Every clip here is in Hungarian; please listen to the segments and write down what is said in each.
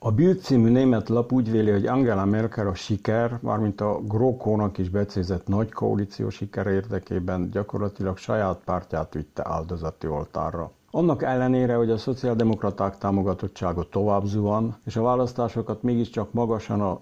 A Bild című német lap úgy véli, hogy Angela Merkel a siker, mármint a GroKo-nak is becézett nagy koalíció sikere érdekében gyakorlatilag saját pártját vitte áldozati oltárra. Annak ellenére, hogy a szociáldemokraták támogatottsága tovább zuhan, és a választásokat mégiscsak magasan a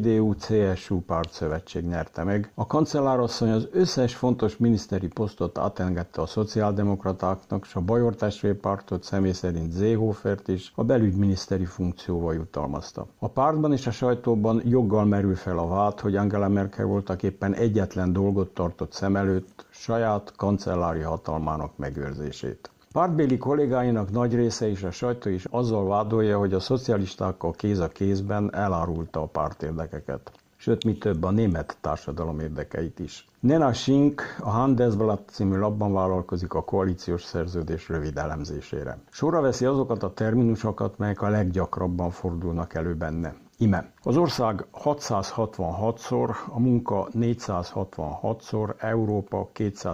CDU-CSU pártszövetség nyerte meg, a kancellárasszony az összes fontos miniszteri posztot átengedte a szociáldemokratáknak, és a Bajor testvérpártot, személy szerint Seehofert is a belügyminiszteri funkcióval jutalmazta. A pártban és a sajtóban joggal merül fel a vád, hogy Angela Merkel voltaképpen egyetlen dolgot tartott szem előtt, saját kancellári hatalmának megőrzését. Pártbéli kollégáinak nagy része és a sajtó is azzal vádolja, hogy a szocialistákkal kéz a kézben elárulta a pártérdekeket. Sőt, mi több, a német társadalom érdekeit is. Nena Schink a Handelsblatt című lapban vállalkozik a koalíciós szerződés rövid elemzésére. Sorra veszi azokat a terminusokat, melyek a leggyakrabban fordulnak elő benne. Ime. Az ország 666-szor, a munka 466-szor, Európa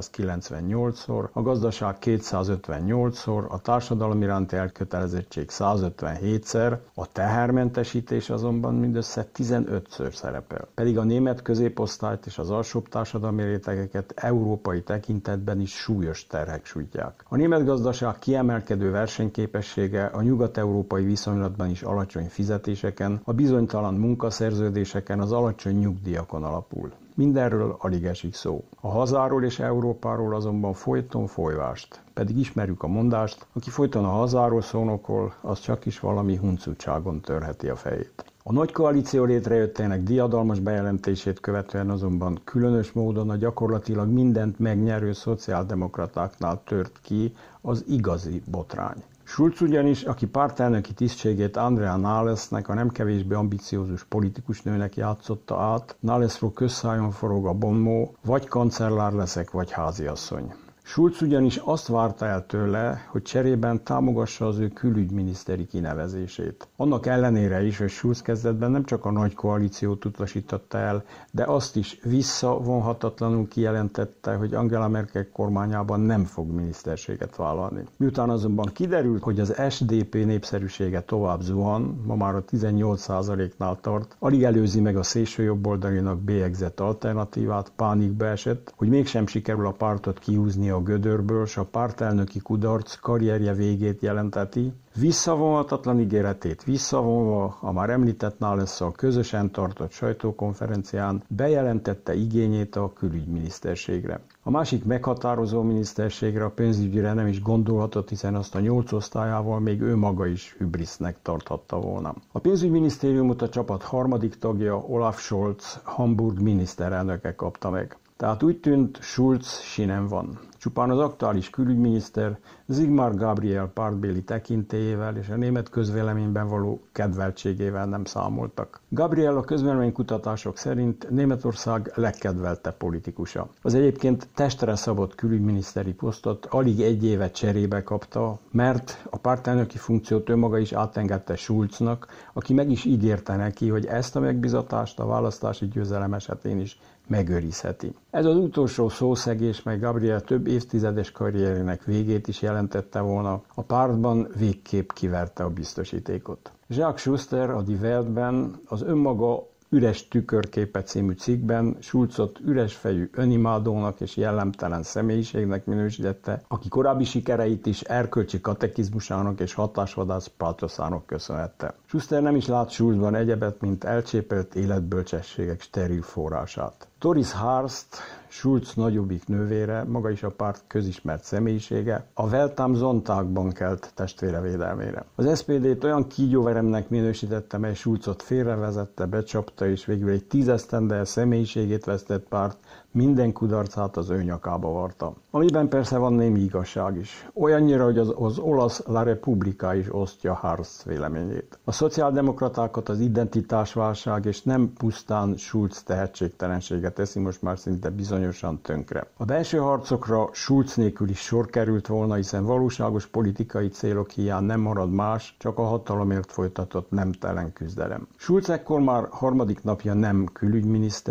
298-szor, a gazdaság 258-szor, a társadalom iránti elkötelezettség 157-szer, a tehermentesítés azonban mindössze 15-ször szerepel. Pedig a német középosztályt és az alsóbb társadalmi rétegeket európai tekintetben is súlyos terhek sújtják. A német gazdaság kiemelkedő versenyképessége a nyugat-európai viszonylatban is alacsony fizetéseken, a bizonytalan munkaszerződéseken, az alacsony nyugdíjakon alapul. Mindenről alig esik szó. A hazáról és Európáról azonban folyton folyvást. Pedig ismerjük a mondást, aki folyton a hazáról szónokol, az csak is valami huncutságon törheti a fejét. A nagy koalíció létrejöttének diadalmas bejelentését követően azonban különös módon a gyakorlatilag mindent megnyerő szociáldemokratáknál tört ki az igazi botrány. Schulz ugyanis, aki pártelnöki tisztségét Andrea Nahlesnek, a nem kevésbé ambiciózus politikus nőnek játszotta át, Nahlesról közszájon forog a bonmó, vagy kancellár leszek, vagy háziasszony. Schulz ugyanis azt várta el tőle, hogy cserében támogassa az ő külügyminiszteri kinevezését. Annak ellenére is, hogy Schulz kezdetben nem csak a nagy koalíciót utasította el, de azt is visszavonhatatlanul kijelentette, hogy Angela Merkel kormányában nem fog miniszterséget vállalni. Miután azonban kiderült, hogy az SDP népszerűsége tovább zuhan, ma már a 18%-nál tart, alig előzi meg a szélsőjobboldalinak bélyegzett alternatívát, pánikba esett, hogy mégsem sikerül a pártot kihúzni a gödörből, s a pártelnöki kudarc karrierje végét jelenteti, visszavonhatatlan ígéretét visszavonva, a már említett Nahlessal közösen tartott sajtókonferencián bejelentette igényét a külügyminiszterségre. A másik meghatározó miniszterségre, a pénzügyre nem is gondolhatott, hiszen azt a 8 osztályával még ő maga is hübrisznek tarthatta volna. A pénzügyminisztériumot a csapat harmadik tagja, Olaf Scholz, Hamburg miniszterelnöke kapta meg. Tehát úgy tűnt, Schulz sinem van. Csupán az aktuális külügyminiszter Sigmar Gabriel pártbéli tekintélyével és a német közvéleményben való kedveltségével nem számoltak. Gabriel a közvéleménykutatások szerint Németország legkedvelte politikusa. Az egyébként testre szabott külügyminiszteri posztot alig egy éve cserébe kapta, mert a pártelnöki funkciót ő maga is átengedte Schulznak, aki meg is ígérte neki, hogy ezt a megbizatást a választási győzelem esetén is megőrizheti. Ez az utolsó szószegés, mely Gabriel több évtizedes karrierének végét is jelentette volna, a pártban végképp kiverte a biztosítékot. Jacques Schuster a Die Weltben az önmaga Üres tükörképe című cikkben Schulzot üresfejű önimádónak és jellemtelen személyiségnek minősítette, aki korábbi sikereit is erkölcsi katekizmusának és hatásvadász pátoszának köszönhette. Schuster nem is lát Schulzban egyebet, mint elcsépelt életbölcsességek steril forrását. Doris Harst, Schulz nagyobbik nővére, maga is a párt közismert személyisége, a Welt am Sonntagban kelt testvére védelmére. Az SPD-t olyan kígyóveremnek minősítette, mely Schulzot félrevezette, becsapta, és végül egy 10 esztendeje személyiségét vesztett párt minden kudarcát az ő nyakába varta. Amiben persze van némi igazság is. Olyannyira, hogy az olasz La Repubblica is osztja Harst véleményét. A szociáldemokratákat az identitásválság és nem pusztán Schulz tehetségtelensége teszi most már szinte bizonyosan tönkre. A belső harcokra Schulz nélkül is sor került volna, hiszen valóságos politikai célok hiány nem marad más, csak a hatalomért folytatott nemtelen küzdelem. Schulz ekkor már harmadik napja nem külügyminiszter,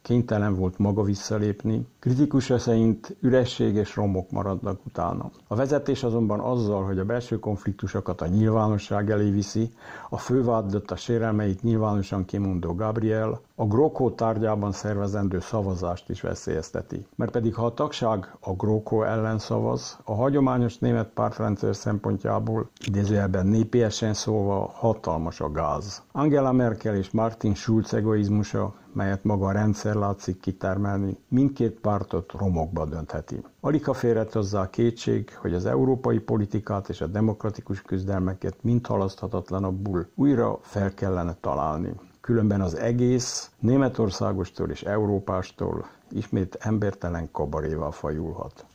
kénytelen volt maga visszalépni, kritikusa szerint üresség és romok maradnak utána. A vezetés azonban azzal, hogy a belső konfliktusokat a nyilvánosság elé viszi, a fővádlott a sérelmeit nyilvánosan kimondó Gabriel a GroKo tárgyában szervezendő szavazást is veszélyezteti. Mert pedig ha a tagság a GroKo ellen szavaz, a hagyományos német pártrendszer szempontjából, idézőjelben népiesen szólva, hatalmas a gáz. Angela Merkel és Martin Schulz egoizmusa, melyet maga a rendszer látszik kitermelni, mindkét pártot romokba döntheti. Alig ha férhet hozzá a kétség, hogy az európai politikát és a demokratikus küzdelmeket mind halaszthatatlanabbul újra fel kellene találni. Különben az egész Németországostól és Európástól ismét embertelen kabarévá fajulhat.